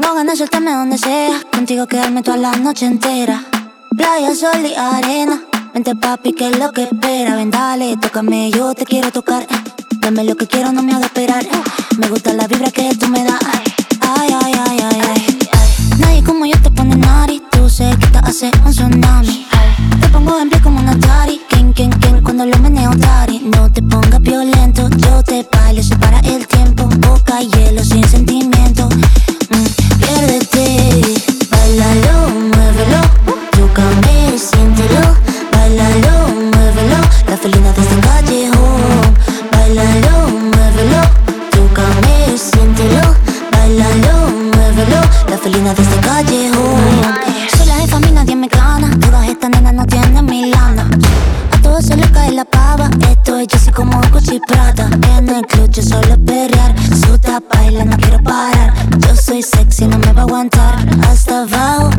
Tengo ganas de soltarme donde sea, contigo quedarme toda la noche entera. Playa, sol y arena, vente papi, que es lo que espera. Ven dale, tócame, yo te quiero tocar. Dame lo que quiero, no me hagas esperar. Me gusta la vibra que tú me das. Ay, ay, ay, ay, ay. Nadie como yo te pone nari. Tú sé que te hace un tsunami. Te pongo en pie como una Atari. Ken, cuando lo meneo Dari. No te pongas violento, yo te bailo, se para el tiempo. Boca y hielo sin sentimiento. Piérdete, bailalo, muévelo. Tócame, siéntelo. Bailalo, muévelo. La felina de este callejón. Bailalo, muévelo. Tócame, siéntelo. Bailalo, muévelo. La felina de este callejón. Soy la jefa, a mí nadie me gana. Todas estas nenas no tienen mi lana. A todos se les cae la pava. Esto es Jessie como Gucci Prada. En el club yo solo perrear. Suta baila, no quiero parar. Yo soy sexy, no me va a aguantar. Hasta abajo,